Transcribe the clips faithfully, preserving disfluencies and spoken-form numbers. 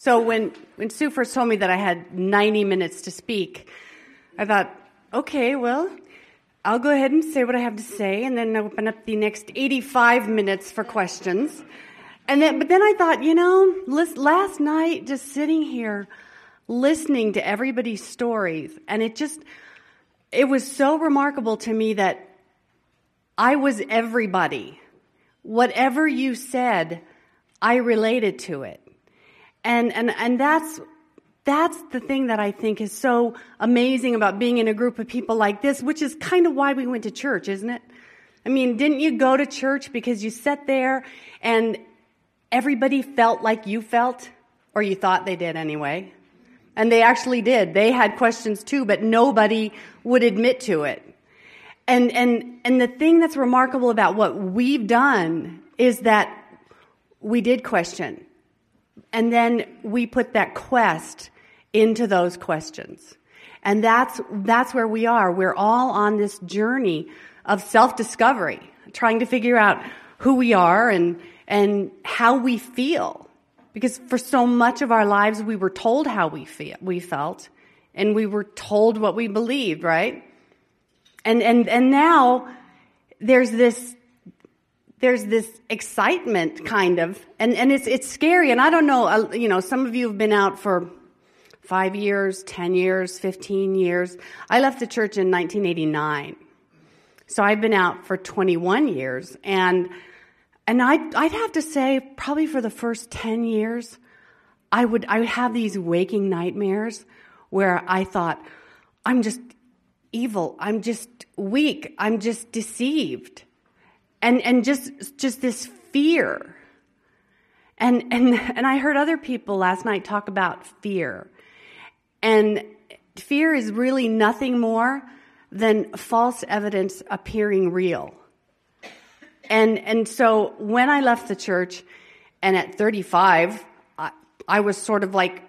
So when, when Sue first told me that I had ninety minutes to speak, I thought, okay, well, I'll go ahead and say what I have to say and then open up the next eighty-five minutes for questions. And then, but then I thought, you know, last night, just sitting here, listening to everybody's stories, and it just, it was so remarkable to me that I was everybody. Whatever you said, I related to it. And, and, and that's, that's the thing that I think is so amazing about being in a group of people like this, which is kind of why we went to church, isn't it? I mean, didn't you go to church because you sat there and everybody felt like you felt, or you thought they did anyway? And they actually did. They had questions too, but nobody would admit to it. And, and, and the thing that's remarkable about what we've done is that we did question. And then we put that quest into those questions. And that's, that's where we are. We're all on this journey of self-discovery, trying to figure out who we are and, and how we feel. Because for so much of our lives, we were told how we feel, we felt, and we were told what we believed, right? And, and, and now there's this, there's this excitement kind of, and, and it's, it's scary. And I don't know, uh, you know, some of you have been out for five years, ten years, fifteen years. I left the church in nineteen eighty-nine. So I've been out for twenty-one years. And, and I'd, I'd have to say probably for the first ten years, I would, I would have these waking nightmares where I thought, I'm just evil. I'm just weak. I'm just deceived. And, and just, just this fear. And, and, and I heard other people last night talk about fear. And fear is really nothing more than false evidence appearing real. And, and so when I left the church, and at thirty-five, I, I was sort of like,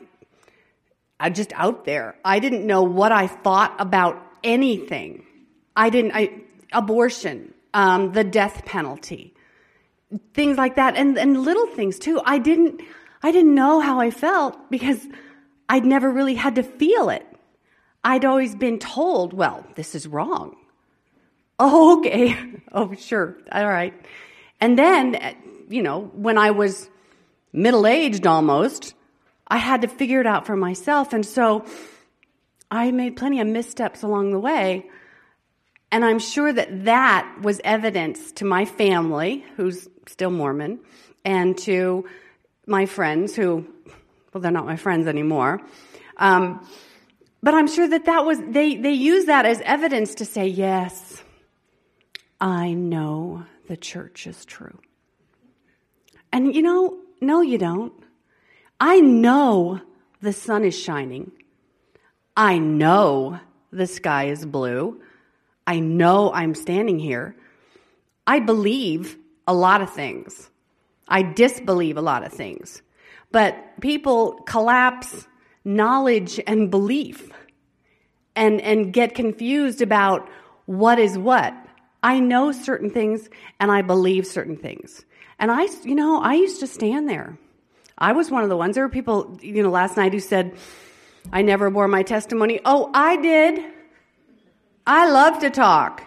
I just out there. I didn't know what I thought about anything. I didn't, I, abortion, um, the death penalty, things like that, and, and little things too. I didn't, I didn't know how I felt because I'd never really had to feel it. I'd always been told, well, this is wrong. Oh, okay. Oh, sure. All right. And then, you know, when I was middle-aged almost, I had to figure it out for myself. And so I made plenty of missteps along the way. And I'm sure that that was evidence to my family, who's still Mormon, and to my friends who, well, they're not my friends anymore. Um, but I'm sure that that was, they, they use that as evidence to say, yes, I know the church is true. And you know, no, you don't. I know the sun is shining. I know the sky is blue. I know I'm standing here. I believe a lot of things. I disbelieve a lot of things. But people collapse knowledge and belief and, and get confused about what is what. I know certain things and I believe certain things. And I, you know, I used to stand there. I was one of the ones. There were people, you know, last night who said, I never bore my testimony. Oh, I did. I love to talk.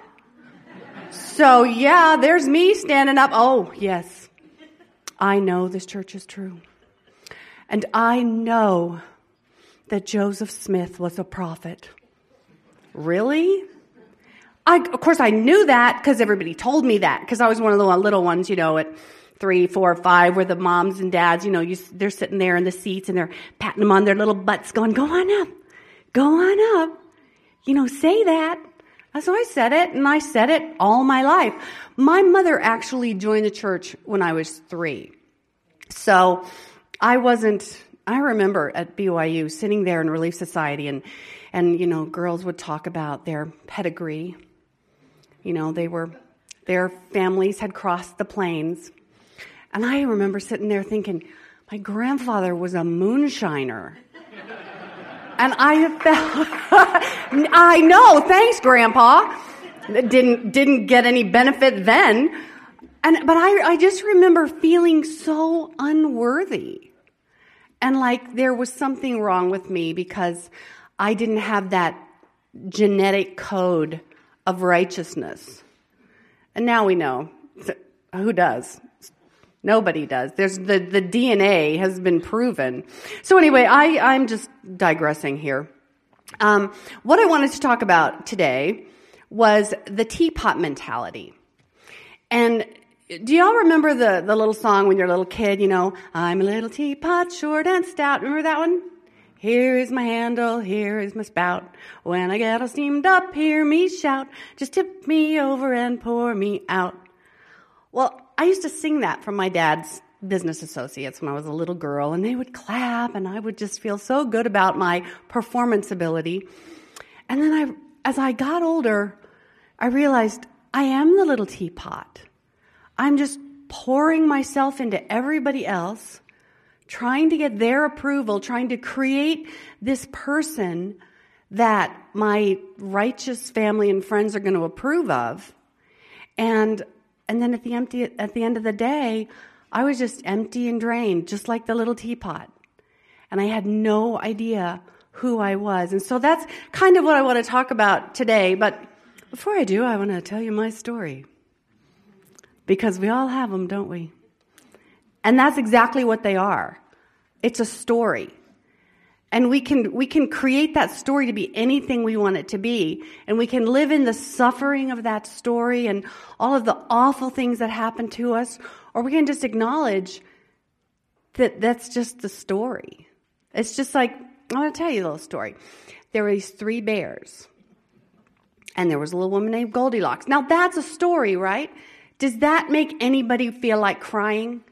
So yeah, there's me standing up. Oh, yes. I know this church is true. And I know that Joseph Smith was a prophet. Really? I, of course, I knew that because everybody told me that, because I was one of the little ones, you know, at three, four, five, where the moms and dads, you know, you, they're sitting there in the seats and they're patting them on their little butts going, go on up, go on up, you know, say that. So I said it, and I said it all my life. My mother actually joined the church when I was three. So I wasn't, I remember at B Y U sitting there in Relief Society, and, and, you know, girls would talk about their pedigree. You know, they were, their families had crossed the plains. And I remember sitting there thinking, my grandfather was a moonshiner. And I felt, I know, thanks, Grandpa. Didn't, didn't get any benefit then. And, but I, I just remember feeling so unworthy. And like there was something wrong with me because I didn't have that genetic code of righteousness. And now we know. Who does? Nobody does. There's the, the D N A has been proven. So anyway, I, I'm just digressing here. Um, what I wanted to talk about today was the teapot mentality. And do y'all remember the, the little song when you're a little kid, you know, I'm a little teapot, short and stout. Remember that one? Here is my handle, here is my spout. When I get all steamed up, hear me shout. Just tip me over and pour me out. Well, I used to sing that from my dad's business associates when I was a little girl, and they would clap, and I would just feel so good about my performance ability. And then I, as I got older, I realized I am the little teapot. I'm just pouring myself into everybody else, trying to get their approval, trying to create this person that my righteous family and friends are going to approve of. And and then at the empty at the end of the day, I was just empty and drained, just like the little teapot. And I had no idea who I was. And so that's kind of what I want to talk about today. But before I do, I want to tell you my story. Because we all have them, don't we? And that's exactly what they are. It's a story. And we can we can create that story to be anything we want it to be. And we can live in the suffering of that story and all of the awful things that happen to us. Or we can just acknowledge that that's just the story. It's just like, I want to tell you a little story. There were these three bears. And there was a little woman named Goldilocks. Now that's a story, right? Does that make anybody feel like crying?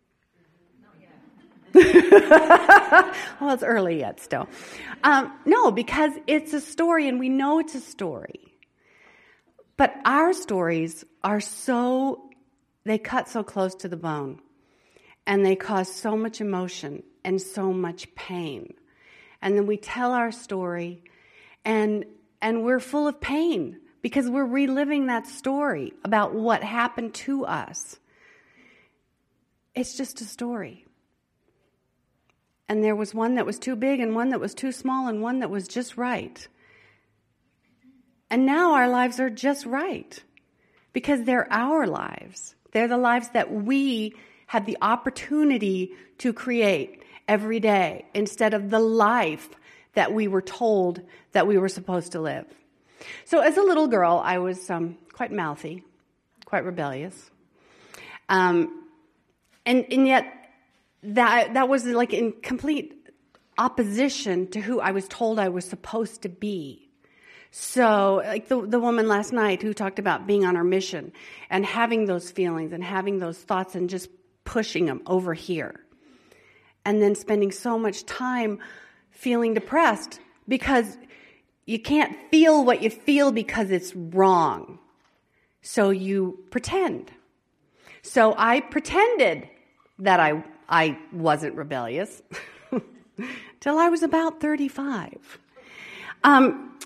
Well, it's early yet still. Um, no, because it's a story and we know it's a story. But our stories are so, they cut so close to the bone. And they cause so much emotion and so much pain. And then we tell our story and and we're full of pain because we're reliving that story about what happened to us. It's just a story. And there was one that was too big and one that was too small and one that was just right. And now our lives are just right because they're our lives. They're the lives that we have the opportunity to create every day instead of the life that we were told that we were supposed to live. So as a little girl, I was um, quite mouthy, quite rebellious. Um, and, and yet that that was like in complete opposition to who I was told I was supposed to be. So like the, the woman last night who talked about being on our mission and having those feelings and having those thoughts and just pushing them over here. And then spending so much time feeling depressed because you can't feel what you feel because it's wrong. So you pretend. So I pretended that I I wasn't rebellious till I was about thirty-five. Um,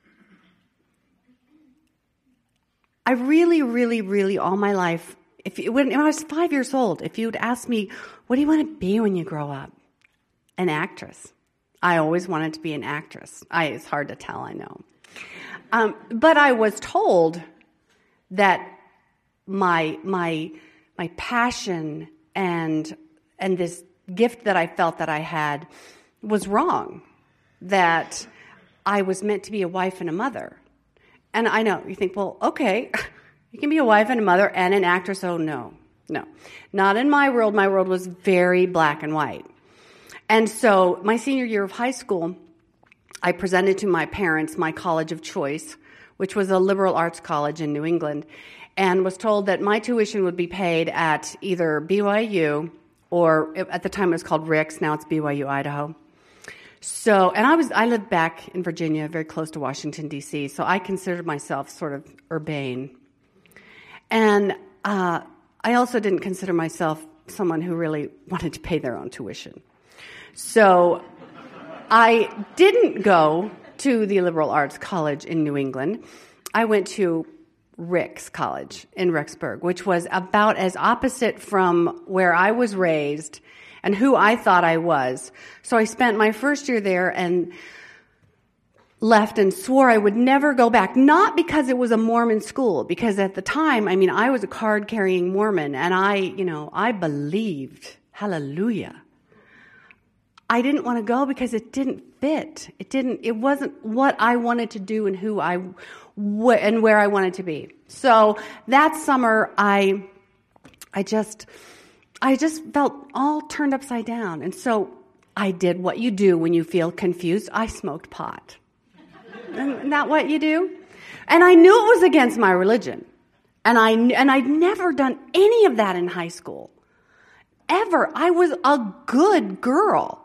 I really, really, really, all my life, if you, when I was five years old, if you'd ask me, what do you want to be when you grow up? An actress. I always wanted to be an actress. I, it's hard to tell, I know. Um, but I was told that my my my passion and and this gift that I felt that I had was wrong, that I was meant to be a wife and a mother. And I know, you think, well, okay, you can be a wife and a mother and an actress. Oh, no, no. Not in my world. My world was very black and white. And so my senior year of high school, I presented to my parents my college of choice, which was a liberal arts college in New England, and was told that my tuition would be paid at either B Y U or at the time it was called Ricks, now it's B Y U Idaho. So, and I was, I lived back in Virginia, very close to Washington, D C, so I considered myself sort of urbane. And uh, I also didn't consider myself someone who really wanted to pay their own tuition. So I didn't go to the liberal arts college in New England. I went to Ricks College in Rexburg, which was about as opposite from where I was raised and who I thought I was. So I spent my first year there and left and swore I would never go back. Not because it was a Mormon school, because at the time, I mean, I was a card-carrying Mormon, and I, you know, I believed. Hallelujah. I didn't want to go because it didn't fit. It didn't, it wasn't what I wanted to do and who I, wh- and where I wanted to be. So that summer, I, I just, I just felt all turned upside down. And so I did what you do when you feel confused. I smoked pot. Isn't that what you do? And I knew it was against my religion. And I, and I'd never done any of that in high school. Ever. I was a good girl.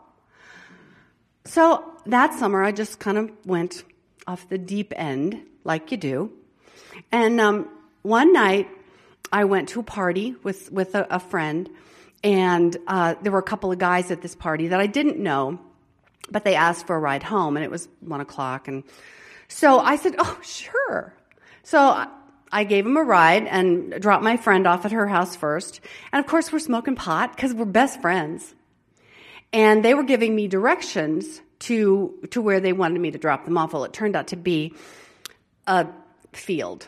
So that summer, I just kind of went off the deep end, like you do. And um, one night, I went to a party with, with a, a friend, and uh, there were a couple of guys at this party that I didn't know, but they asked for a ride home, and it was one o'clock. And so I said, oh, sure. So I gave him a ride and dropped my friend off at her house first. And, of course, we're smoking pot because we're best friends. And they were giving me directions to to where they wanted me to drop them off. Well, it turned out to be a field.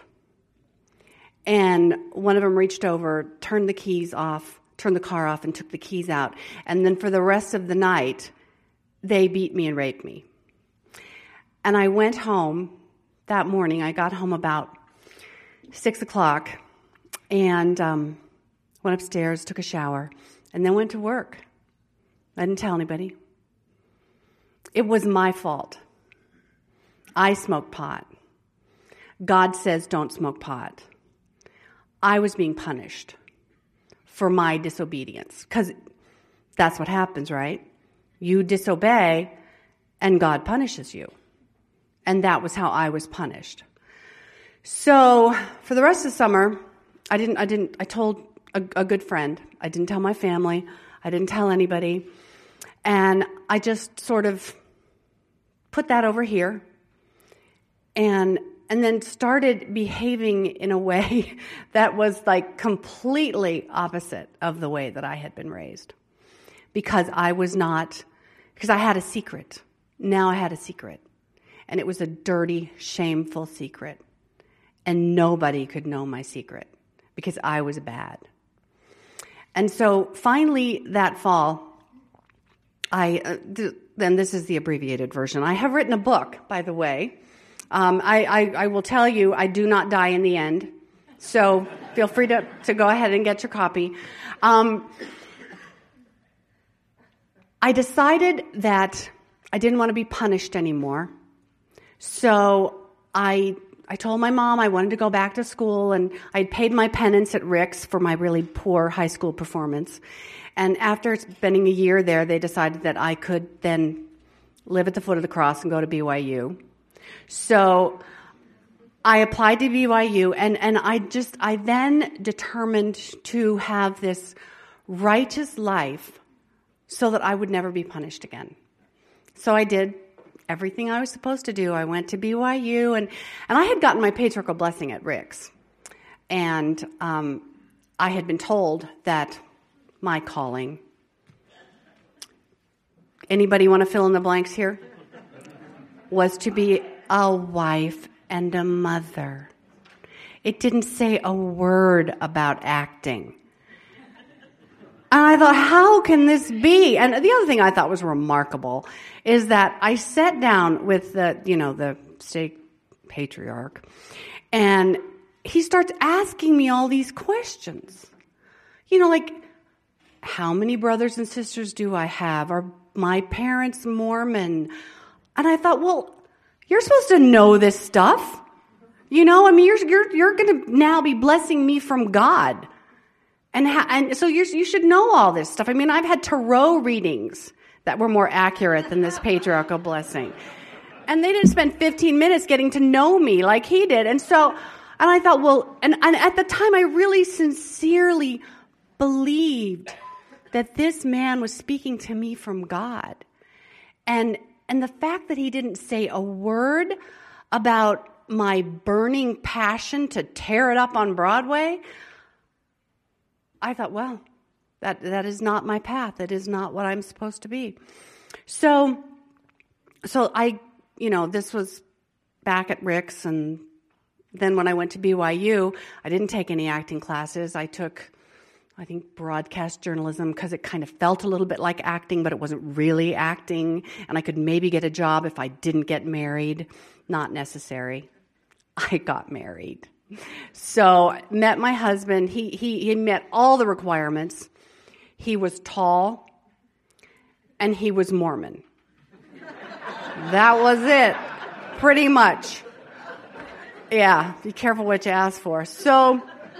And one of them reached over, turned the keys off, turned the car off, and took the keys out. And then for the rest of the night, they beat me and raped me. And I went home that morning. I got home about six o'clock and um, went upstairs, took a shower, and then went to work. I didn't tell anybody. It was my fault. I smoked pot. God says don't smoke pot. I was being punished for my disobedience, because that's what happens, right? You disobey, and God punishes you. And that was how I was punished. So for the rest of the summer, I didn't, I didn't, I told a, a good friend. I didn't tell my family. I didn't tell anybody. And I just sort of put that over here and and then started behaving in a way that was like completely opposite of the way that I had been raised. Because I was not, because I had a secret. Now I had a secret. And it was a dirty, shameful secret. And nobody could know my secret because I was bad. And so finally that fall, I, uh, th- then this is the abbreviated version. I have written a book, by the way. Um, I, I, I will tell you, I do not die in the end. So feel free to, to go ahead and get your copy. Um, I decided that I didn't want to be punished anymore. So I I told my mom I wanted to go back to school, and I'd paid my penance at Rick's for my really poor high school performance. And after spending a year there, they decided that I could then live at the foot of the cross and go to B Y U. So I applied to B Y U, and, and I just, I then determined to have this righteous life so that I would never be punished again. So I did everything I was supposed to do. I went to B Y U, and, and I had gotten my patriarchal blessing at Rick's. And um, I had been told that my calling, anybody want to fill in the blanks here? Was to be a wife and a mother. It didn't say a word about acting. And I thought, how can this be? And the other thing I thought was remarkable is that I sat down with the, you know, the state patriarch, and he starts asking me all these questions. You know, like, how many brothers and sisters do I have? Are my parents Mormon? And I thought, well, you're supposed to know this stuff. You know, I mean, you're you're you're going to now be blessing me from God. And ha- and so you're, you should know all this stuff. I mean, I've had tarot readings that were more accurate than this patriarchal blessing. And they didn't spend fifteen minutes getting to know me like he did. And so, and I thought, well, and, and at the time I really sincerely believed that this man was speaking to me from God. And and the fact that he didn't say a word about my burning passion to tear it up on Broadway, I thought, well, That that is not my path. That is not what I'm supposed to be. So, so I, you know, this was back at Rick's, and then when I went to B Y U, I didn't take any acting classes. I took, I think, broadcast journalism because it kind of felt a little bit like acting, but it wasn't really acting, and I could maybe get a job if I didn't get married. Not necessary. I got married. So, met my husband. He he he met all the requirements. He was tall, and he was Mormon. That was it, pretty much. Yeah, be careful what you ask for. So,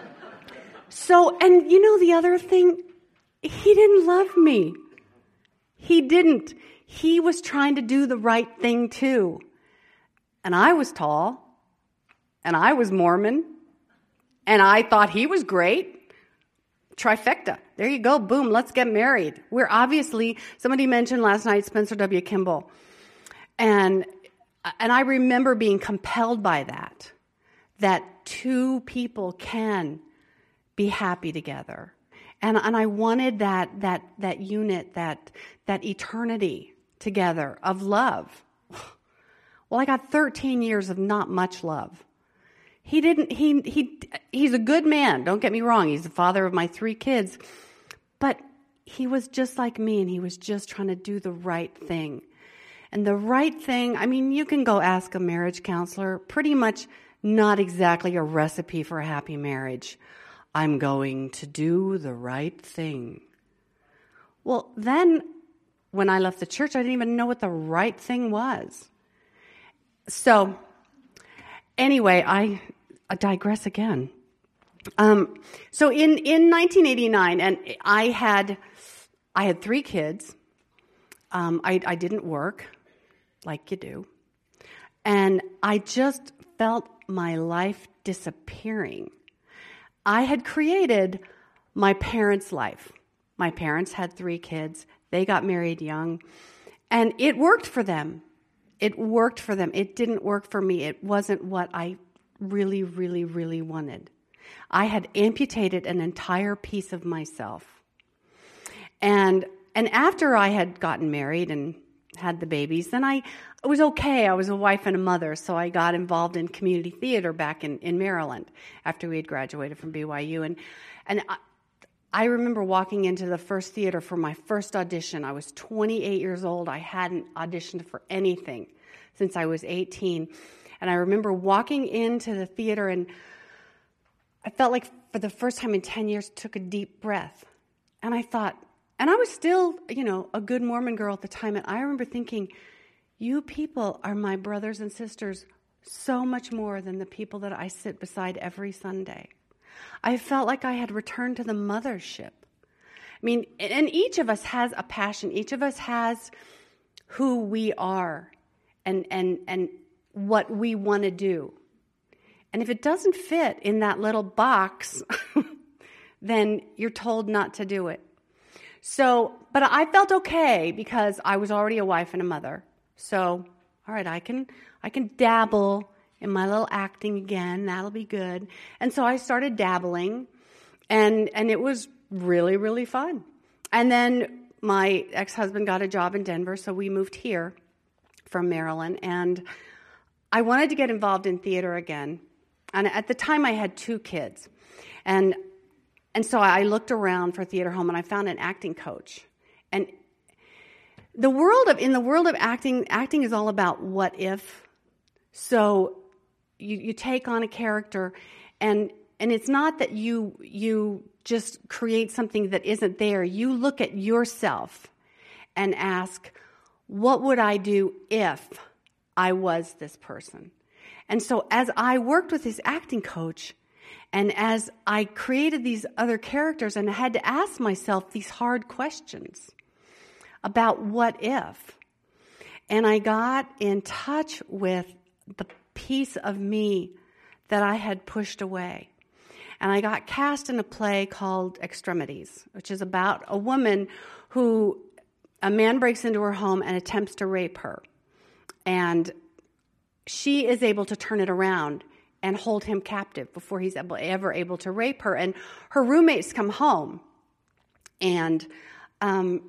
so, and you know the other thing, he didn't love me. He didn't. He was trying to do the right thing too. And I was tall, and I was Mormon, and I thought he was great. Trifecta. There you go. Boom. Let's get married. We're obviously, somebody mentioned last night Spencer W. Kimball. And, and I remember being compelled by that, that two people can be happy together. And, and I wanted that, that, that unit, that, that eternity together of love. Well, I got thirteen years of not much love. He didn't, he, he, he's a good man. Don't get me wrong. He's the father of my three kids. But he was just like me, and he was just trying to do the right thing. And the right thing, I mean, you can go ask a marriage counselor, pretty much not exactly a recipe for a happy marriage. I'm going to do the right thing. Well, then when I left the church, I didn't even know what the right thing was. So, anyway, I, I digress again. Um, so in, in nineteen eighty-nine, and I had I had three kids. Um, I, I didn't work like you do, and I just felt my life disappearing. I had created my parents' life. My parents had three kids. They got married young, and it worked for them. It worked for them. It didn't work for me. It wasn't what I really, really, really wanted. I had amputated an entire piece of myself. And and after I had gotten married and had the babies, then I it was okay. I was a wife and a mother, so I got involved in community theater back in, in Maryland after we had graduated from B Y U. And and I, I remember walking into the first theater for my first audition. I was twenty-eight years old. I hadn't auditioned for anything since I was eighteen. And I remember walking into the theater, and I felt like for the first time in ten years, took a deep breath. And I thought, and I was still, you know, a good Mormon girl at the time, and I remember thinking, you people are my brothers and sisters so much more than the people that I sit beside every Sunday. I felt like I had returned to the mothership. I mean, and each of us has a passion. Each of us has who we are and and and what we want to do. And if it doesn't fit in that little box, then you're told not to do it. So, but I felt okay because I was already a wife and a mother. So, all right, I can I can dabble in my little acting again. That'll be good. And so I started dabbling, and and it was really, really fun. And then my ex-husband got a job in Denver, so we moved here from Maryland, and I wanted to get involved in theater again. And at the time, I had two kids. And and so I looked around for Theater Home, and I found an acting coach. And the world of in the world of acting, acting is all about what if. So you, you take on a character, and and it's not that you you just create something that isn't there. You look at yourself and ask, what would I do if I was this person? And so as I worked with this acting coach, and as I created these other characters, and I had to ask myself these hard questions about what if, and I got in touch with the piece of me that I had pushed away. And I got cast in a play called Extremities, which is about a woman who, a man breaks into her home and attempts to rape her. And she is able to turn it around and hold him captive before he's able, ever able to rape her. And her roommates come home, And um,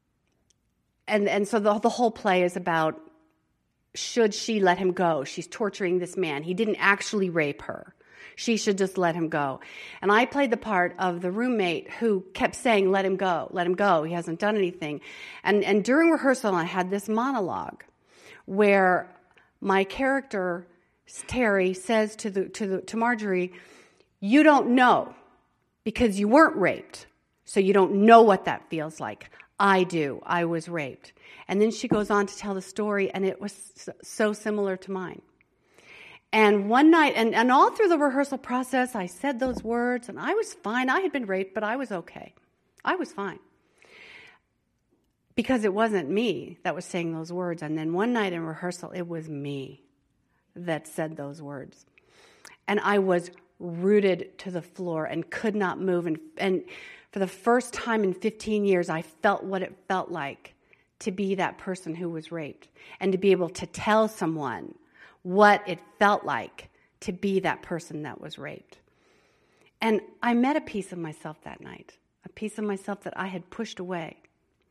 and and so the the whole play is about, should she let him go? She's torturing this man. He didn't actually rape her. She should just let him go. And I played the part of the roommate who kept saying, let him go, let him go. He hasn't done anything. And and during rehearsal, I had this monologue where my character, Terry, says to the to the to Marjorie, you don't know because you weren't raped. So you don't know what that feels like. I do. I was raped. And then she goes on to tell the story, and it was so similar to mine. And one night, and, and all through the rehearsal process, I said those words, and I was fine. I had been raped, but I was okay. I was fine. Because it wasn't me that was saying those words. And then one night in rehearsal, it was me that said those words. And I was rooted to the floor and could not move. And, and for the first time in fifteen years, I felt what it felt like to be that person who was raped, and to be able to tell someone what it felt like to be that person that was raped. And I met a piece of myself that night, a piece of myself that I had pushed away.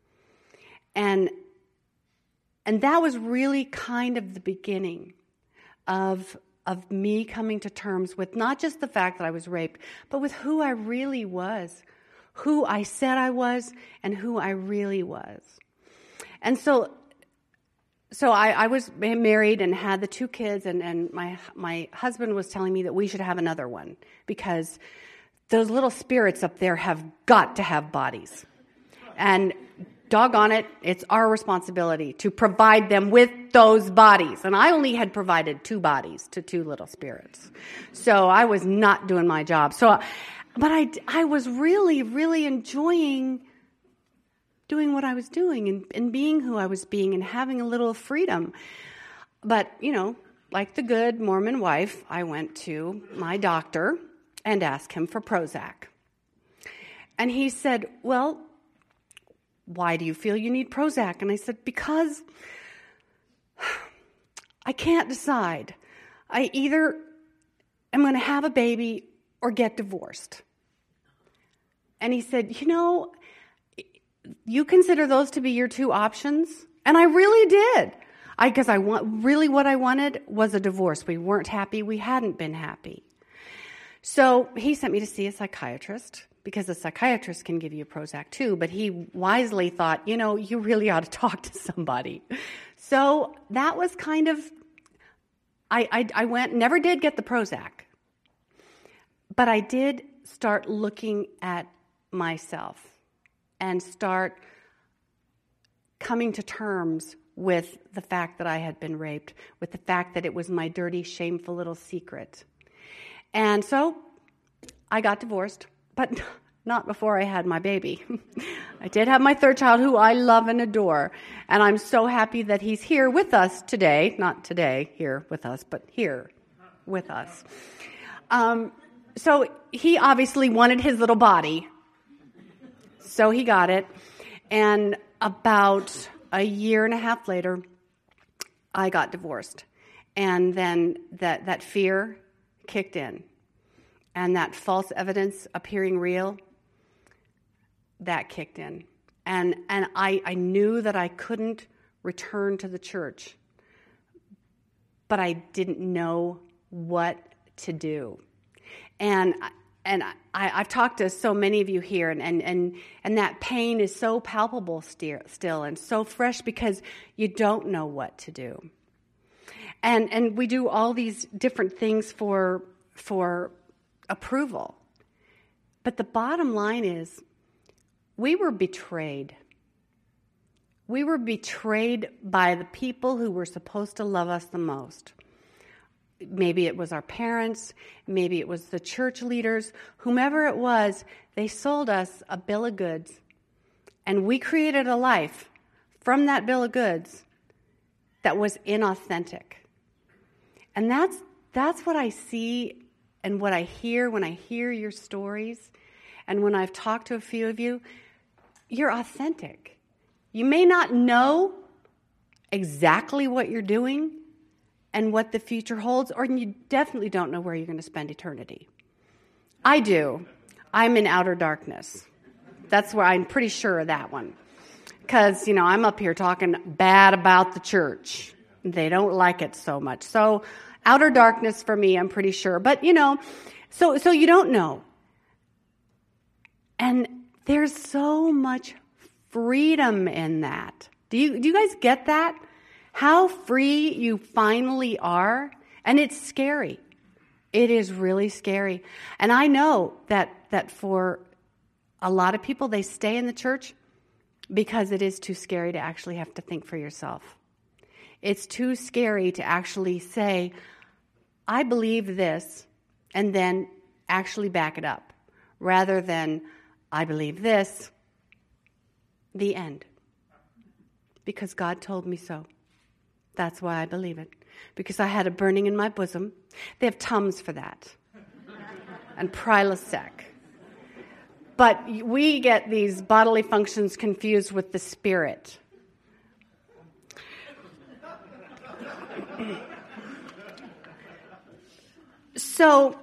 And, and that was really kind of the beginning of, of me coming to terms with not just the fact that I was raped, but with who I really was, who I said I was, and who I really was. And so So I, I was married and had the two kids, and, and my my husband was telling me that we should have another one because those little spirits up there have got to have bodies. And doggone it, it's our responsibility to provide them with those bodies. And I only had provided two bodies to two little spirits. So I was not doing my job. So, but I, I was really, really enjoying doing what I was doing and, and being who I was being and having a little freedom. But, you know, like the good Mormon wife, I went to my doctor and asked him for Prozac. And he said, well, why do you feel you need Prozac? And I said, because I can't decide. I either am going to have a baby or get divorced. And he said, you know, you consider those to be your two options? And I really did. I because I want really what I wanted was a divorce. We weren't happy. We hadn't been happy. So he sent me to see a psychiatrist because a psychiatrist can give you Prozac too. But he wisely thought, you know, you really ought to talk to somebody. So that was kind of, I, I, I went, never did get the Prozac. But I did start looking at myself and start coming to terms with the fact that I had been raped, with the fact that it was my dirty, shameful little secret. And so I got divorced, but not before I had my baby. I did have my third child, who I love and adore, and I'm so happy that he's here with us today. Not today, here with us, but here with us. Um, so he obviously wanted his little body. So he got it, and about a year and a half later, I got divorced. And then that, that fear kicked in, and that false evidence appearing real, that kicked in. And, and I, I knew that I couldn't return to the church, but I didn't know what to do. And And I, I've talked to so many of you here, and, and, and, and that pain is so palpable still, still and so fresh because you don't know what to do. And and we do all these different things for, for approval. But the bottom line is we were betrayed. We were betrayed by the people who were supposed to love us the most. Maybe it was our parents, maybe it was the church leaders, whomever it was, they sold us a bill of goods. And we created a life from that bill of goods that was inauthentic. And that's that's what I see and what I hear when I hear your stories. And when I've talked to a few of you, you're authentic. You may not know exactly what you're doing and what the future holds, or you definitely don't know where you're going to spend eternity. I do. I'm in outer darkness. That's where I'm pretty sure of that one. Because, you know, I'm up here talking bad about the church. They don't like it so much. So outer darkness for me, I'm pretty sure. But, you know, so so you don't know. And there's so much freedom in that. Do you do you guys get that? How free you finally are? And it's scary. It is really scary. And I know that that for a lot of people, they stay in the church because it is too scary to actually have to think for yourself. It's too scary to actually say, I believe this, and then actually back it up, rather than, I believe this, the end. Because God told me so. That's why I believe it. Because I had a burning in my bosom. They have Tums for that. And Prilosec. But we get these bodily functions confused with the spirit. So,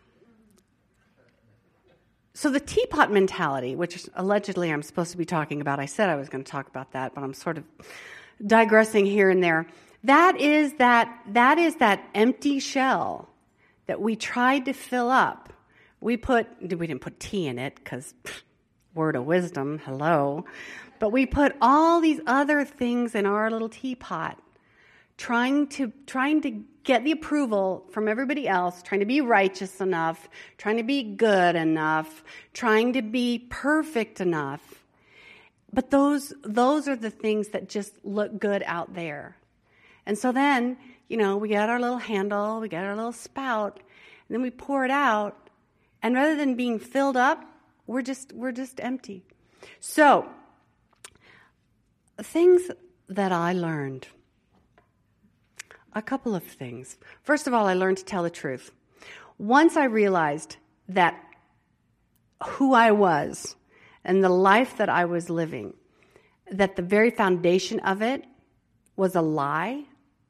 so the teapot mentality, which allegedly I'm supposed to be talking about, I said I was going to talk about that, but I'm sort of digressing here and there. That is that, that is that empty shell that we tried to fill up. We put, we didn't put tea in it because word of wisdom, hello. But we put all these other things in our little teapot, trying to, trying to get the approval from everybody else, trying to be righteous enough, trying to be good enough, trying to be perfect enough. But those, those are the things that just look good out there. And so then, you know, we got our little handle, we got our little spout, and then we pour it out. And rather than being filled up, we're just we're just empty. So, things that I learned. A couple of things. First of all, I learned to tell the truth. Once I realized that who I was and the life that I was living, that the very foundation of it was a lie,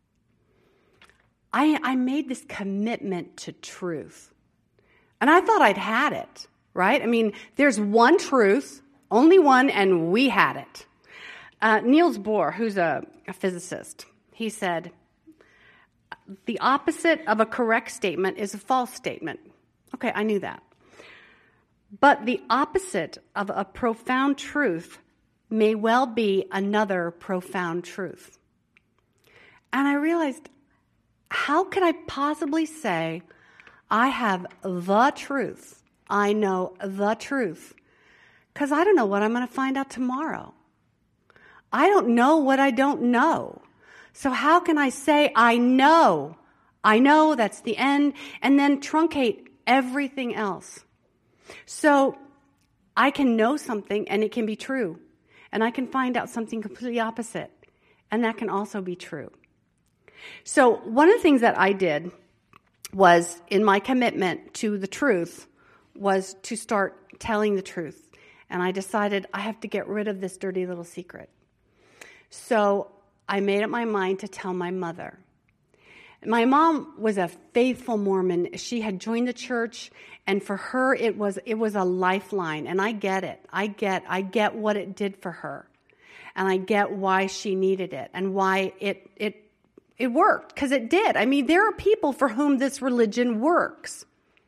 I, I made this commitment to truth. And I thought I'd had it, right? I mean, there's one truth, only one, and we had it. Uh, Niels Bohr, who's a, a physicist, he said, the opposite of a correct statement is a false statement. Okay, I knew that. But the opposite of a profound truth may well be another profound truth. And I realized, how could I possibly say, I have the truth. I know the truth. Because I don't know what I'm going to find out tomorrow. I don't know what I don't know. So how can I say I know? I know, that's the end, and then truncate everything else. So I can know something and it can be true. And I can find out something completely opposite. And that can also be true. So one of the things that I did was, in my commitment to the truth, was to start telling the truth. And I decided I have to get rid of this dirty little secret. So I made up my mind to tell my mother. My mom was a faithful Mormon. She had joined the church, and for her it was it was a lifeline. And I get it. I get I get what it did for her. And I get why she needed it and why it it It worked, because it did. I mean, there are people for whom this religion works.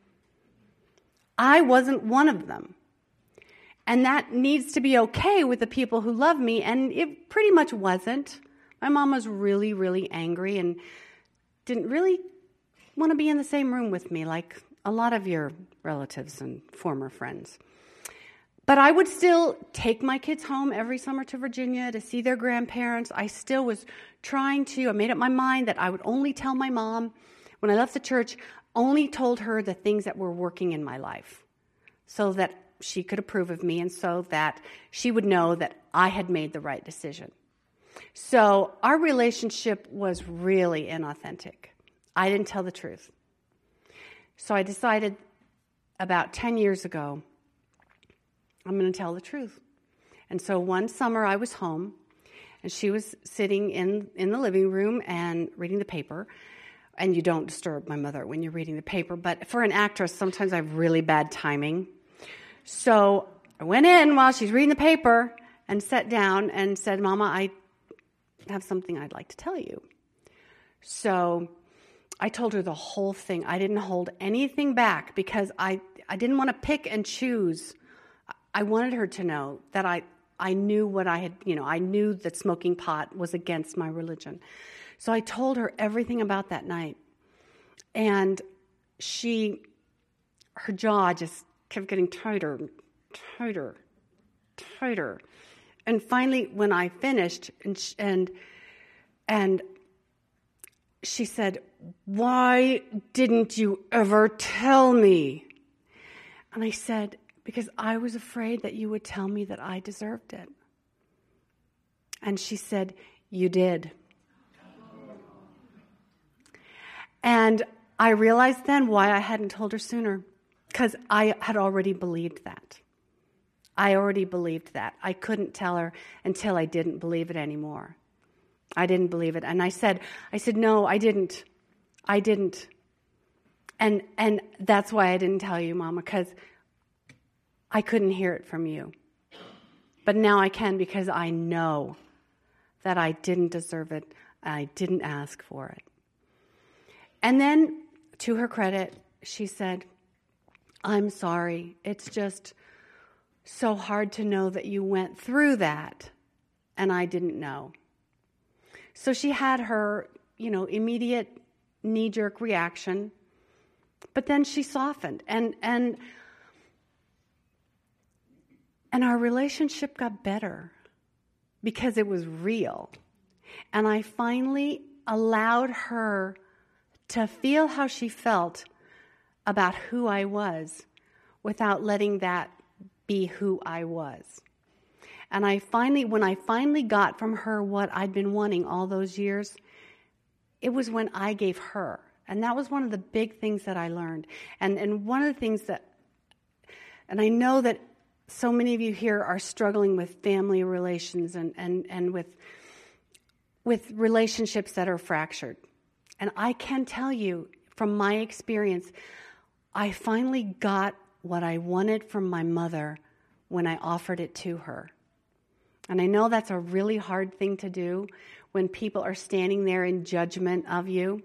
I wasn't one of them. And that needs to be okay with the people who love me, and it pretty much wasn't. My mom was really, really angry and didn't really want to be in the same room with me like a lot of your relatives and former friends. But I would still take my kids home every summer to Virginia to see their grandparents. I still was trying to, I made up my mind that I would only tell my mom, when I left the church, only told her the things that were working in my life so that she could approve of me and so that she would know that I had made the right decision. So our relationship was really inauthentic. I didn't tell the truth. So I decided about ten years ago, I'm going to tell the truth. And so one summer I was home, and she was sitting in, in the living room and reading the paper. And you don't disturb my mother when you're reading the paper. But for an actress, sometimes I have really bad timing. So I went in while she's reading the paper and sat down and said, Mama, I have something I'd like to tell you. So I told her the whole thing. I didn't hold anything back because I, I didn't want to pick and choose. I wanted her to know that I, I knew what I had, you know, I knew that smoking pot was against my religion. So I told her everything about that night. And she, her jaw just kept getting tighter, tighter, tighter. And finally, when I finished, and sh- and and she said, "Why didn't you ever tell me?" And I said, "Because I was afraid that you would tell me that I deserved it." And she said, "You did." And I realized then why I hadn't told her sooner, because I had already believed that. I already believed that. I couldn't tell her until I didn't believe it anymore. I didn't believe it. And I said, I said, no, I didn't. I didn't. And and that's why I didn't tell you, Mama, because I couldn't hear it from you. But now I can, because I know that I didn't deserve it. I didn't ask for it. And then, to her credit, she said, I'm sorry. It's just so hard to know that you went through that, and I didn't know. So she had her, you know, immediate knee-jerk reaction, but then she softened, and and and our relationship got better because it was real. And I finally allowed her to feel how she felt about who I was without letting that be who I was. And I finally, when I finally got from her what I'd been wanting all those years, it was when I gave her. And that was one of the big things that I learned. And and one of the things that, and I know that so many of you here are struggling with family relations and, and, and with, with relationships that are fractured. And I can tell you from my experience, I finally got what I wanted from my mother when I offered it to her. And I know that's a really hard thing to do when people are standing there in judgment of you.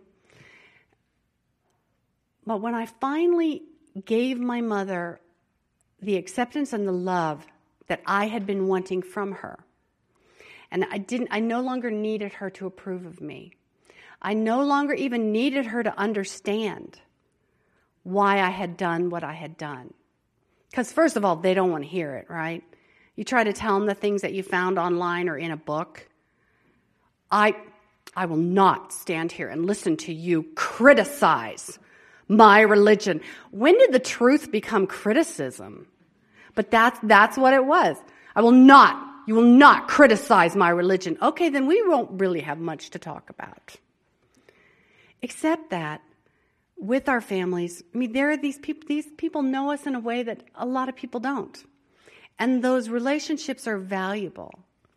But when I finally gave my mother the acceptance and the love that I had been wanting from her, and I didn't, I no longer needed her to approve of me. I no longer even needed her to understand why I had done what I had done. Because first of all, they don't want to hear it, right? You try to tell them the things that you found online or in a book. I, I will not stand here and listen to you criticize my religion. When did the truth become criticism? But that's, that's what it was. I will not, you will not criticize my religion. Okay, then we won't really have much to talk about. Except that with our families, I mean, there are these people, these people know us in a way that a lot of people don't. And those relationships are valuable.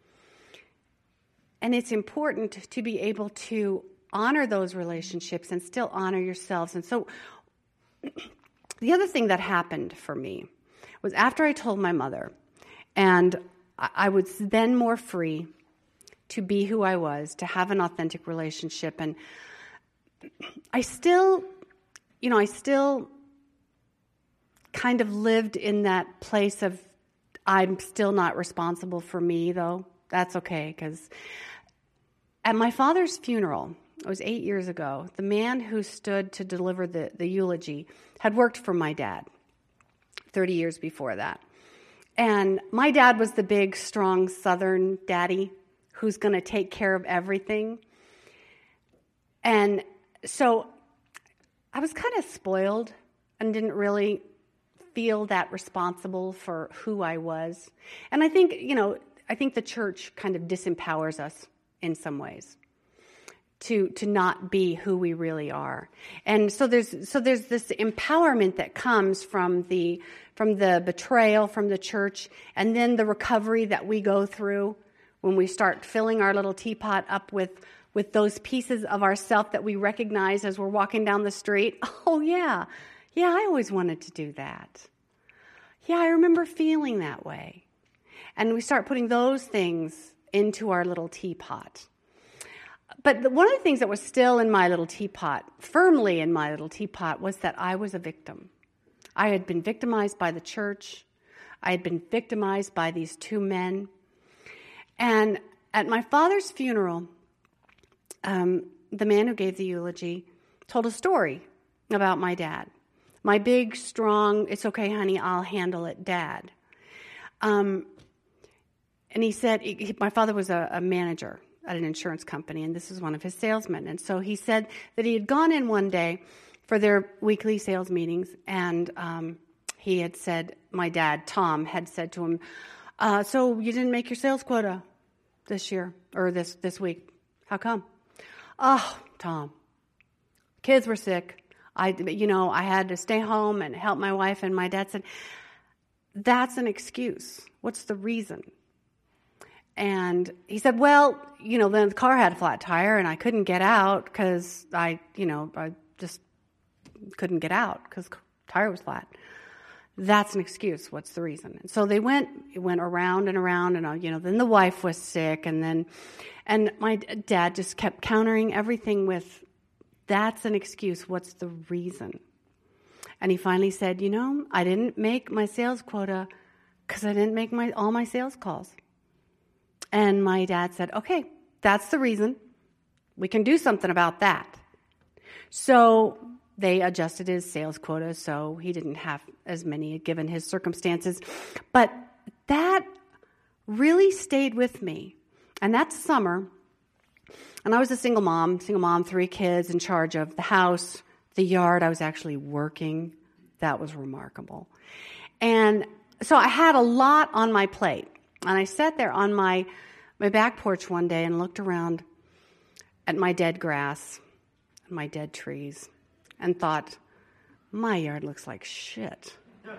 And it's important to be able to honor those relationships and still honor yourselves. And so the other thing that happened for me was after I told my mother, and I was then more free to be who I was, to have an authentic relationship. And I still, you know, I still kind of lived in that place of, I'm still not responsible for me, though. That's okay, because at my father's funeral, it was eight years ago, the man who stood to deliver the, the eulogy had worked for my dad thirty years before that. And my dad was the big, strong Southern daddy who's going to take care of everything. And so I was kind of spoiled and didn't really feel that responsible for who I was. And I think, you know, I think the church kind of disempowers us in some ways to to not be who we really are. And so there's so there's this empowerment that comes from the from the betrayal from the church, and then the recovery that we go through when we start filling our little teapot up with with those pieces of ourself that we recognize as we're walking down the street. Oh yeah. Yeah, I always wanted to do that. yeah, I remember feeling that way. And we start putting those things into our little teapot. But the, one of the things that was still in my little teapot, firmly in my little teapot, was that I was a victim. I had been victimized by the church. I had been victimized by these two men. And at my father's funeral, um, the man who gave the eulogy told a story about my dad. My big, strong, it's okay, honey, I'll handle it, dad. Um, and he said, he, my father was a, a manager at an insurance company, and this is one of his salesmen. And so he said that he had gone in one day for their weekly sales meetings, and um, he had said, my dad, Tom, had said to him, uh, so you didn't make your sales quota this year, or this, this week. How come? Oh, Tom, kids were sick. I, you know, I had to stay home and help my wife, and my dad said, that's an excuse. What's the reason? And he said, well, you know, then the car had a flat tire, and I couldn't get out because I, you know, I just couldn't get out because the tire was flat. That's an excuse. What's the reason? And so they went, it went around and around, and, you know, then the wife was sick, and then, and my dad just kept countering everything with, that's an excuse. What's the reason? And he finally said, you know, I didn't make my sales quota because I didn't make my all my sales calls. And my dad said, okay, that's the reason. We can do something about that. So they adjusted his sales quota so he didn't have as many given his circumstances. But that really stayed with me. And that summer, and I was a single mom, single mom, three kids, in charge of the house, the yard. I was actually working. That was remarkable. And so I had a lot on my plate. And I sat there on my, my back porch one day and looked around at my dead grass, and my dead trees, and thought, my yard looks like shit.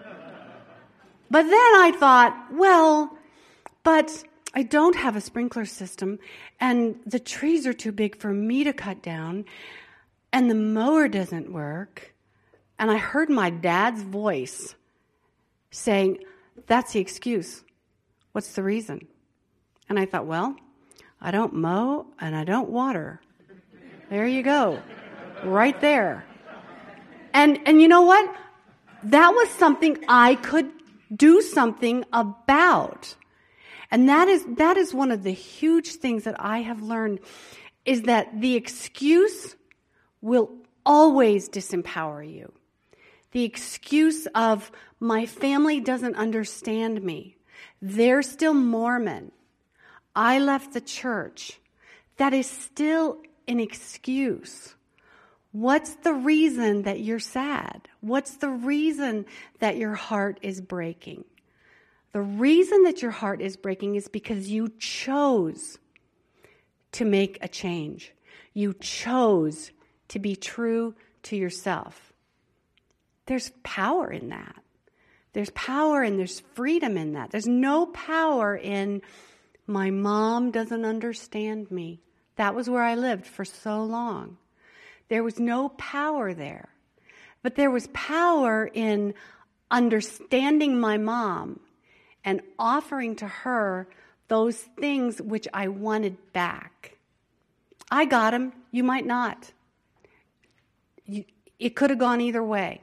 But then I thought, well, but I don't have a sprinkler system, and the trees are too big for me to cut down, and the mower doesn't work. And I heard my dad's voice saying, that's the excuse. What's the reason? And I thought, well, I don't mow and I don't water. There you go. Right there. And and you know what? That was something I could do something about. And that is that is one of the huge things that I have learned, is that the excuse will always disempower you. The excuse of, my family doesn't understand me. They're still Mormon. I left the church. That is still an excuse. What's the reason that you're sad? What's the reason that your heart is breaking? The reason that your heart is breaking is because you chose to make a change. You chose to be true to yourself. There's power in that. There's power and there's freedom in that. There's no power in, my mom doesn't understand me. That was where I lived for so long. There was no power there. But there was power in understanding my mom and offering to her those things which I wanted back. I got them. You might not. You, it could have gone either way.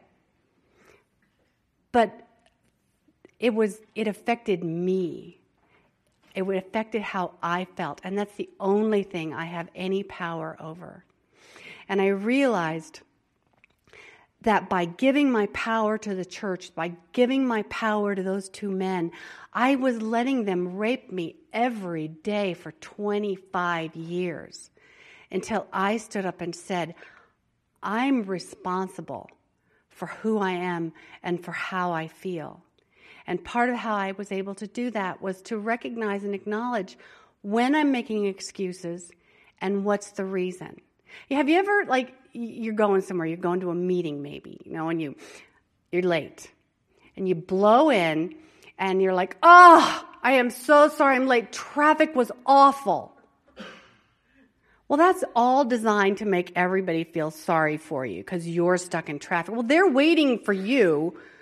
But it was, it affected me. It affected how I felt. And that's the only thing I have any power over. And I realized that by giving my power to the church, by giving my power to those two men, I was letting them rape me every day for twenty-five years until I stood up and said, I'm responsible for who I am and for how I feel. And part of how I was able to do that was to recognize and acknowledge when I'm making excuses and what's the reason. Have you ever, like, you're going somewhere, you're going to a meeting maybe, you know, and you, you're late. And you blow in, and you're like, oh, I am so sorry I'm late. Traffic was awful. Well, that's all designed to make everybody feel sorry for you because you're stuck in traffic. Well, they're waiting for you,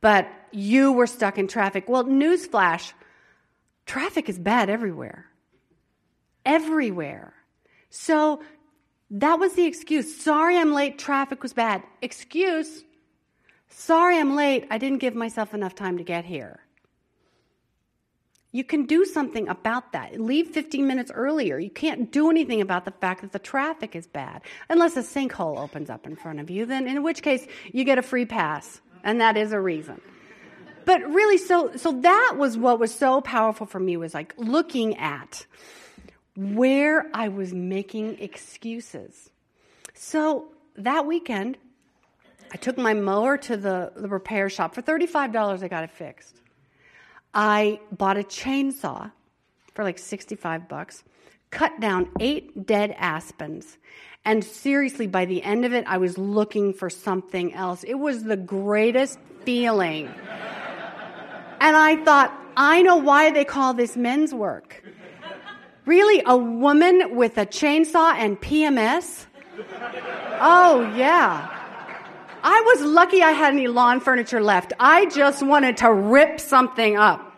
but you were stuck in traffic. Well, newsflash, traffic is bad everywhere. Everywhere. So that was the excuse. Sorry, I'm late. Traffic was bad. Excuse. Sorry, I'm late. I didn't give myself enough time to get here. You can do something about that. Leave fifteen minutes earlier. You can't do anything about the fact that the traffic is bad. Unless a sinkhole opens up in front of you, then in which case you get a free pass. And that is a reason. But really, so so that was what was so powerful for me, was like looking at where I was making excuses. So that weekend, I took my mower to the, the repair shop. For thirty-five dollars, I got it fixed. I bought a chainsaw for like sixty-five bucks, cut down eight dead aspens, and seriously, by the end of it, I was looking for something else. It was the greatest feeling. And I thought, I know why they call this men's work. Really, a woman with a chainsaw and P M S? Oh, yeah. I was lucky I had any lawn furniture left. I just wanted to rip something up.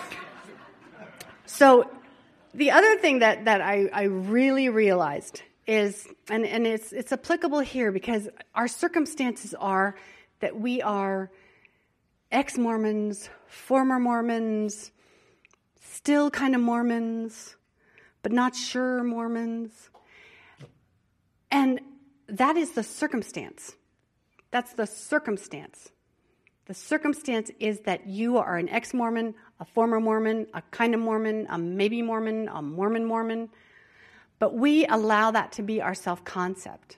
So the other thing that, that I, I really realized is, and, and it's, it's applicable here because our circumstances are that we are ex-Mormons, former Mormons, still kind of Mormons, but not sure Mormons. And that is the circumstance. That's the circumstance. The circumstance is that you are an ex-Mormon, a former Mormon, a kind of Mormon, a maybe Mormon, a Mormon Mormon. But we allow that to be our self-concept.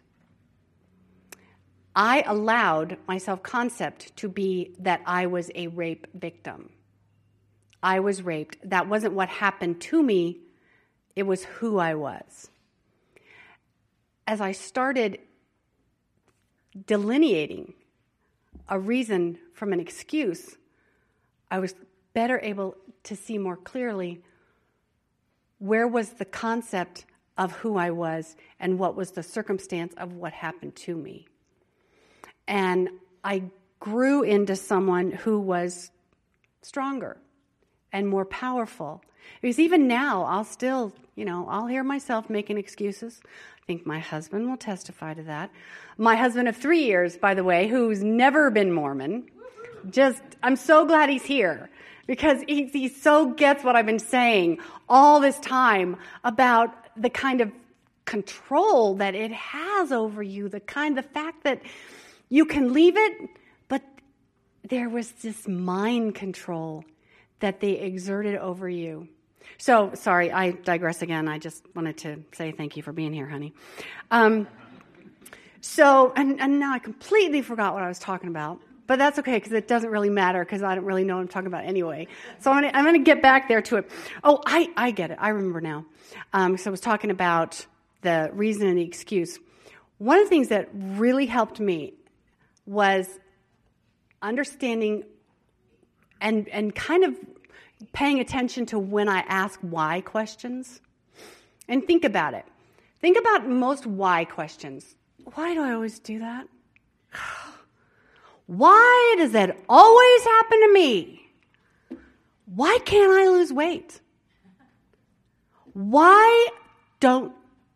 I allowed my self-concept to be that I was a rape victim. I was raped. That wasn't what happened to me. It was who I was. As I started delineating a reason from an excuse, I was better able to see more clearly where was the concept of who I was and what was the circumstance of what happened to me. And I grew into someone who was stronger and more powerful. Because even now, I'll still, you know, I'll hear myself making excuses. I think my husband will testify to that. My husband of three years, by the way, who's never been Mormon, just, I'm so glad he's here because he, he so gets what I've been saying all this time about the kind of control that it has over you, the kind, the fact that you can leave it, but there was this mind control that they exerted over you. So, sorry, I digress again. I just wanted to say thank you for being here, honey. Um, so, and, and now I completely forgot what I was talking about, but that's okay because it doesn't really matter because I don't really know what I'm talking about anyway. So I'm going to I'm going to get back there to it. Oh, I, I get it. I remember now. Um, so I was talking about the reason and the excuse. One of the things that really helped me was understanding and and kind of paying attention to when I ask why questions. And think about it. Think about most why questions. Why do I always do that? Why does that always happen to me? Why can't I lose weight? Why don't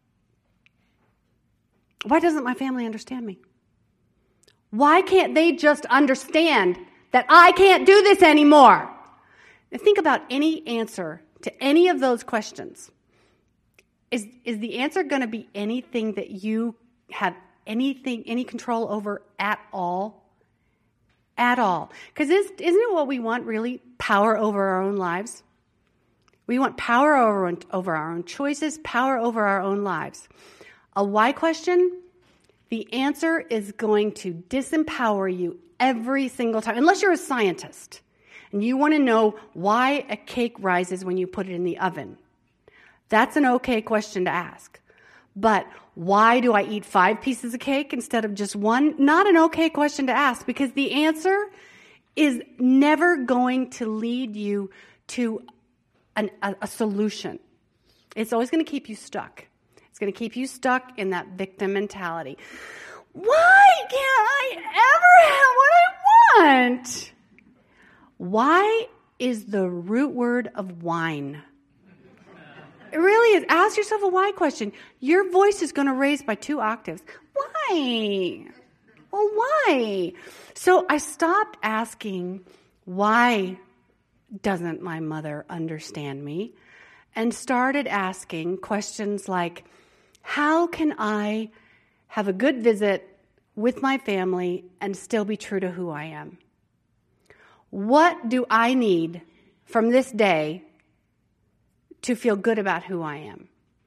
Why doesn't my family understand me? Why can't they just understand that I can't do this anymore? And think about any answer to any of those questions. Is, is the answer going to be anything that you have anything, any control over at all? At all. Because isn't it what we want, really? Power over our own lives? We want power over, over our own choices, power over our own lives. A why question, the answer is going to disempower you every single time, unless you're a scientist and you want to know why a cake rises when you put it in the oven. That's an okay question to ask. But why do I eat five pieces of cake instead of just one? Not an okay question to ask, because the answer is never going to lead you to an, a, a solution. It's always going to keep you stuck. It's going to keep you stuck in that victim mentality. Why can't I ever have what I want? Why is the root word of wine? It really is. Ask yourself a why question. Your voice is going to raise by two octaves. Why? Well, why? So I stopped asking, why doesn't my mother understand me? And started asking questions like, how can I have a good visit with my family and still be true to who I am? What do I need from this day to feel good about who I am?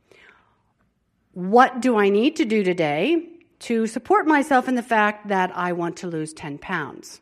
What do I need to do today to support myself in the fact that I want to lose ten pounds?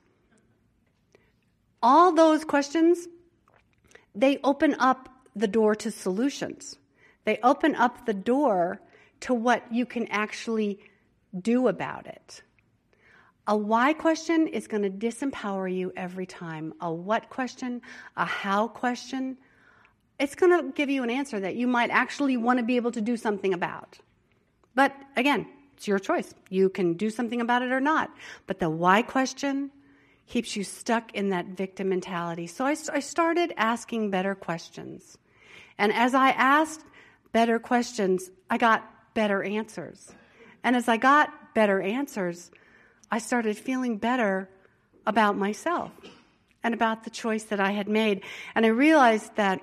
All those questions, they open up the door to solutions. They open up the door to what you can actually do about it. A why question is going to disempower you every time. A what question, a how question, it's going to give you an answer that you might actually want to be able to do something about. But again, it's your choice. You can do something about it or not. But the why question keeps you stuck in that victim mentality. So I, I started asking better questions. And as I asked better questions, I got better answers. And as I got better answers, I started feeling better about myself and about the choice that I had made. And I realized that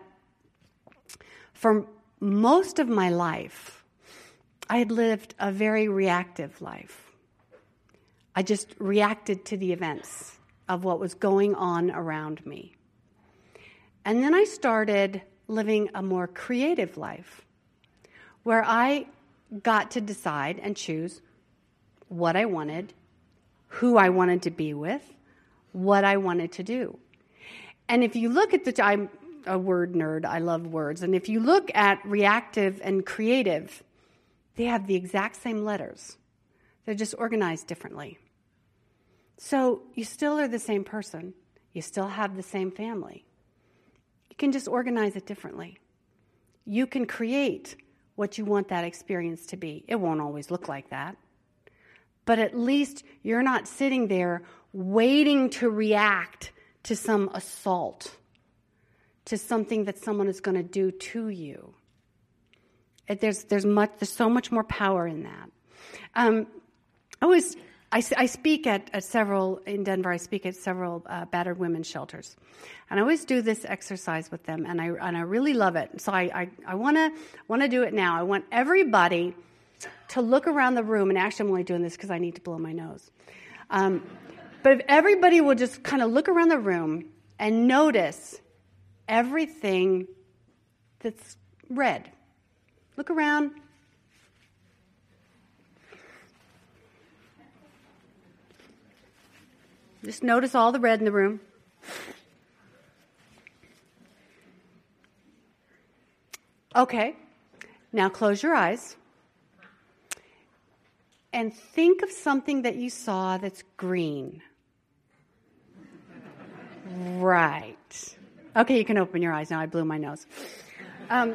for most of my life, I had lived a very reactive life. I just reacted to the events of what was going on around me. And then I started living a more creative life where I got to decide and choose what I wanted, who I wanted to be with, what I wanted to do. And if you look at the, I'm a word nerd, I love words, and if you look at reactive and creative, they have the exact same letters. They're just organized differently. So you still are the same person. You still have the same family. You can just organize it differently. You can create what you want that experience to be. It won't always look like that. But at least you're not sitting there waiting to react to some assault, to something that someone is going to do to you. It, there's there's much there's so much more power in that. Um, I was I, I speak at, at several in Denver. I speak at several uh, battered women's shelters, and I always do this exercise with them, and I and I really love it. So I I, I want to want to do it now. I want everybody to look around the room, and actually I'm only doing this because I need to blow my nose. Um, but if everybody will just kind of look around the room and notice everything that's red. Look around. Just notice all the red in the room. Okay, now close your eyes. And think of something that you saw that's green. Right. Okay, you can open your eyes now. I blew my nose. Um,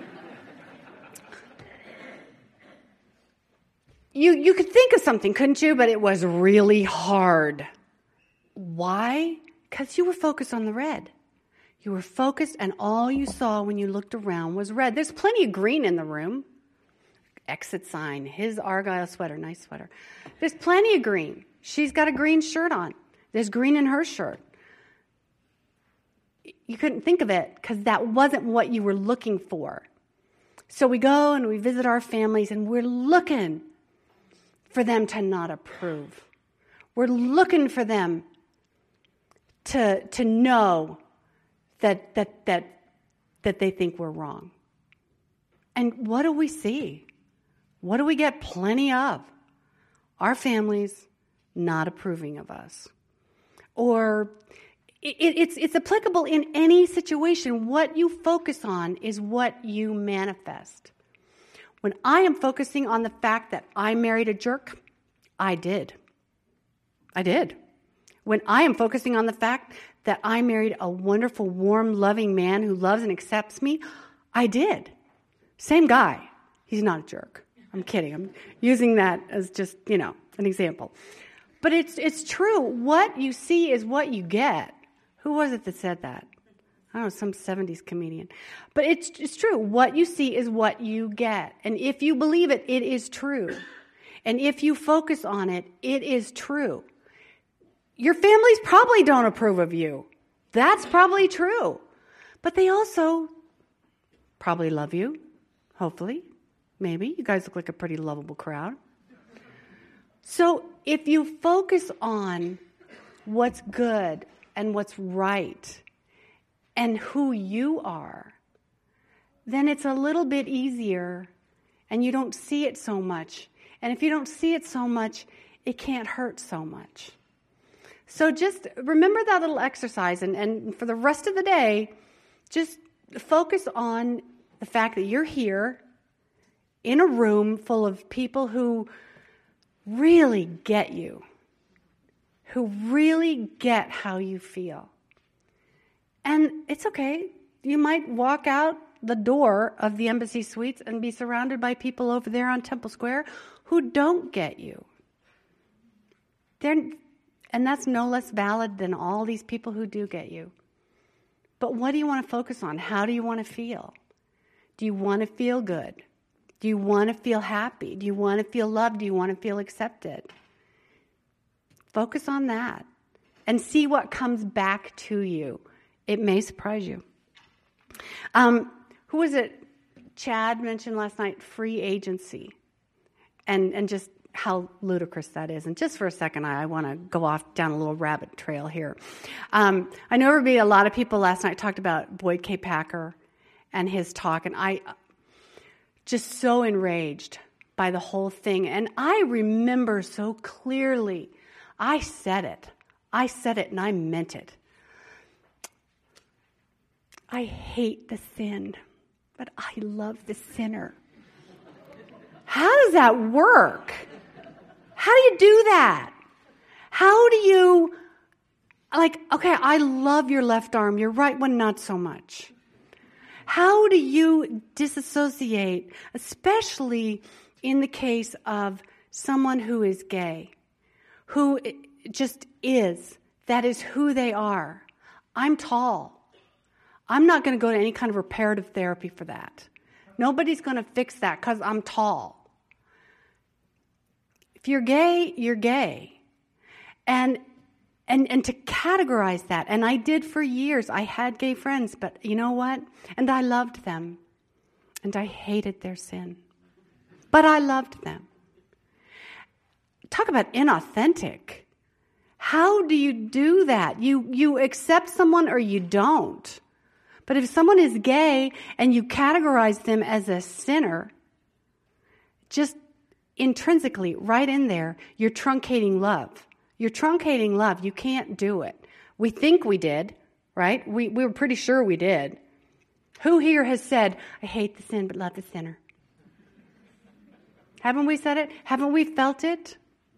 you you could think of something, couldn't you? But it was really hard. Why? Because you were focused on the red. You were focused, and all you saw when you looked around was red. There's plenty of green in the room. Exit sign, his Argyle sweater, nice sweater. There's plenty of green. She's got a green shirt on. There's green in her shirt. You couldn't think of it because that wasn't what you were looking for. So we go and we visit our families, and we're looking for them to not approve. We're looking for them to to know that that that that they think we're wrong. And what do we see? What do we get plenty of? Our families not approving of us. Or it, it's it's applicable in any situation. What you focus on is what you manifest. When I am focusing on the fact that I married a jerk, I did. I did. When I am focusing on the fact that I married a wonderful, warm, loving man who loves and accepts me, I did. Same guy. He's not a jerk. I'm kidding. I'm using that as just, you know, an example. But it's it's true. What you see is what you get. Who was it that said that? I don't know, some seventies comedian. But it's, it's true. What you see is what you get. And if you believe it, it is true. And if you focus on it, it is true. Your families probably don't approve of you. That's probably true. But they also probably love you, hopefully. Maybe. You guys look like a pretty lovable crowd. So if you focus on what's good and what's right and who you are, then it's a little bit easier and you don't see it so much. And if you don't see it so much, it can't hurt so much. So just remember that little exercise, and, and for the rest of the day, just focus on the fact that you're here in a room full of people who really get you, who really get how you feel. And it's okay. You might walk out the door of the Embassy Suites and be surrounded by people over there on Temple Square who don't get you. They're, and that's no less valid than all these people who do get you. But what do you want to focus on? How do you want to feel? Do you want to feel good? Do you want to feel happy? Do you want to feel loved? Do you want to feel accepted? Focus on that and see what comes back to you. It may surprise you. Um, who was it? Chad mentioned last night free agency, and and just how ludicrous that is. And just for a second, I, I want to go off down a little rabbit trail here. Um, I know everybody, a lot of people last night talked about Boyd K. Packer and his talk, and I just so enraged by the whole thing. And I remember so clearly, I said it. I said it, and I meant it. I hate the sin, but I love the sinner. How does that work? How do you do that? How do you, like, okay, I love your left arm, your right one not so much. How do you disassociate, especially in the case of someone who is gay, who just is, that is who they are? I'm tall. I'm not going to go to any kind of reparative therapy for that. Nobody's going to fix that because I'm tall. If you're gay, you're gay. And and and to categorize that, and I did for years. I had gay friends, but you know what? And I loved them. And I hated their sin. But I loved them. Talk about inauthentic. How do you do that? You you accept someone or you don't. But if someone is gay and you categorize them as a sinner, just intrinsically, right in there, you're truncating love. You're truncating love. You can't do it. We think we did, right? We, we were pretty sure we did. Who here has said, I hate the sin but love the sinner? Haven't we said it? Haven't we felt it?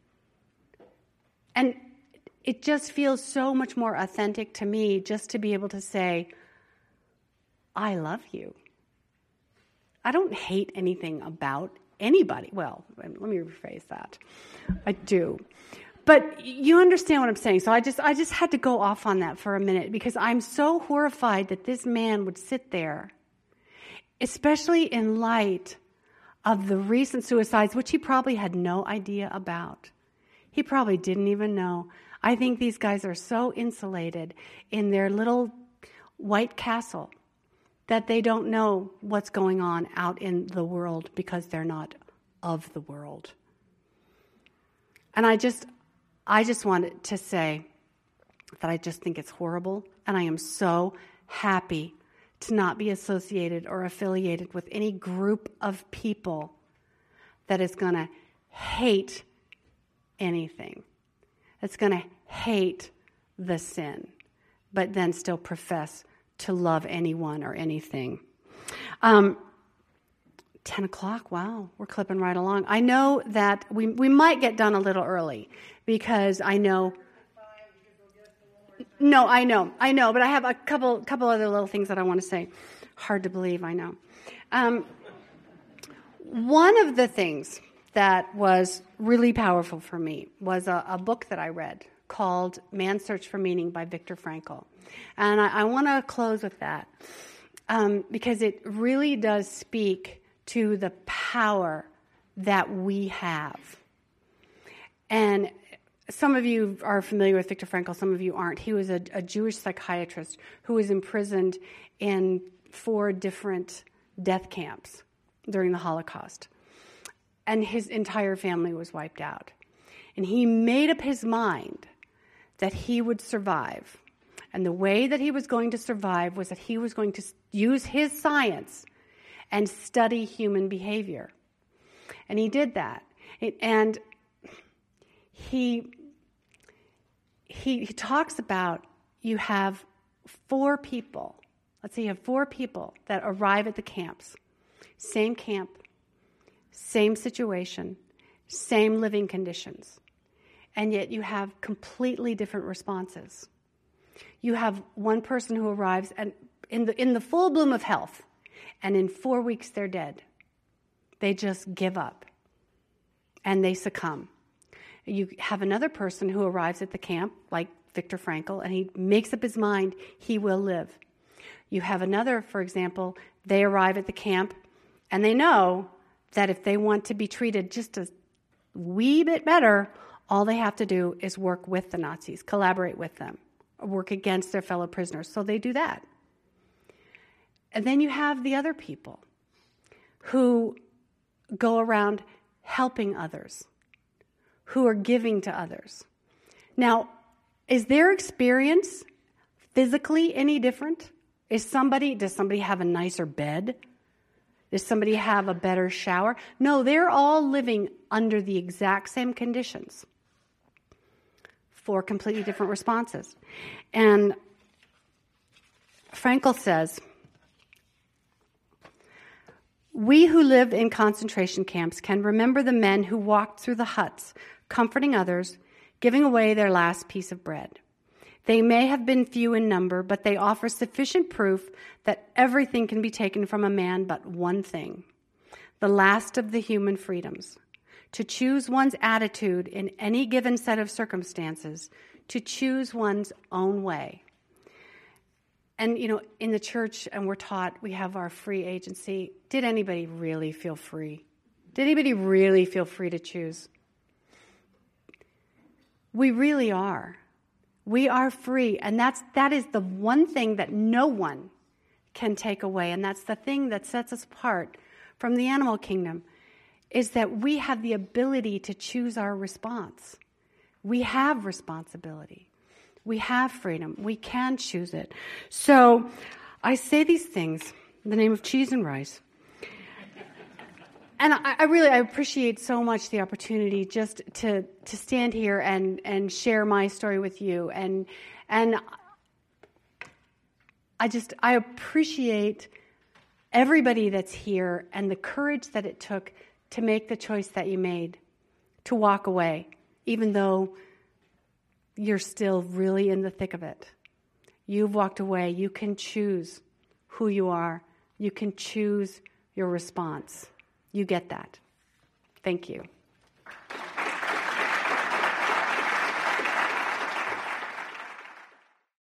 And it just feels so much more authentic to me just to be able to say, I love you. I don't hate anything about anybody. Well, let me rephrase that. I do. But you understand what I'm saying. So I just I just had to go off on that for a minute because I'm so horrified that this man would sit there, especially in light of the recent suicides, which he probably had no idea about. He probably didn't even know. I think these guys are so insulated in their little white castle that they don't know what's going on out in the world because they're not of the world. And I just, I just wanted to say that I just think it's horrible, and I am so happy to not be associated or affiliated with any group of people that is going to hate anything, that's going to hate the sin, but then still profess to love anyone or anything. Um, ten o'clock, wow, we're clipping right along. I know that we we might get done a little early because I know... No, I know, I know, but I have a couple couple other little things that I want to say. Hard to believe, I know. Um, one of the things that was really powerful for me was a, a book that I read called Man's Search for Meaning by Viktor Frankl. And I, I want to close with that um, because it really does speak to the power that we have. And some of you are familiar with Viktor Frankl, some of you aren't. He was a, a Jewish psychiatrist who was imprisoned in four different death camps during the Holocaust. And his entire family was wiped out. And he made up his mind that he would survive. And the way that he was going to survive was that he was going to use his science and study human behavior. And he did that. It, and he, he, he talks about you have four people. Let's say you have four people that arrive at the camps. Same camp, same situation, same living conditions. And yet you have completely different responses. You have one person who arrives and in the in the full bloom of health, and in four weeks they're dead. They just give up and they succumb. You have another person who arrives at the camp, like Viktor Frankl, and he makes up his mind he will live. You have another, for example, they arrive at the camp and they know that if they want to be treated just a wee bit better, all they have to do is work with the Nazis, collaborate with them, work against their fellow prisoners. So they do that. And then you have the other people who go around helping others, who are giving to others. Now, is their experience physically any different? Is somebody, does somebody have a nicer bed? Does somebody have a better shower? No, they're all living under the exact same conditions. Four completely different responses. And Frankl says, we who live in concentration camps can remember the men who walked through the huts, comforting others, giving away their last piece of bread. They may have been few in number, but they offer sufficient proof that everything can be taken from a man but one thing, the last of the human freedoms, to choose one's attitude in any given set of circumstances, to choose one's own way. And, you know, in the church, and we're taught we have our free agency. Did anybody really feel free? Did anybody really feel free to choose? We really are. We are free, and that's that is the one thing that no one can take away, and that's the thing that sets us apart from the animal kingdom, is that we have the ability to choose our response. We have responsibility. We have freedom. We can choose it. So I say these things in the name of cheese and rice. And I, I really I appreciate so much the opportunity just to to stand here and, and share my story with you. And and I just I appreciate everybody that's here and the courage that it took to make the choice that you made, to walk away, even though you're still really in the thick of it. You've walked away. You can choose who you are. You can choose your response. You get that. Thank you.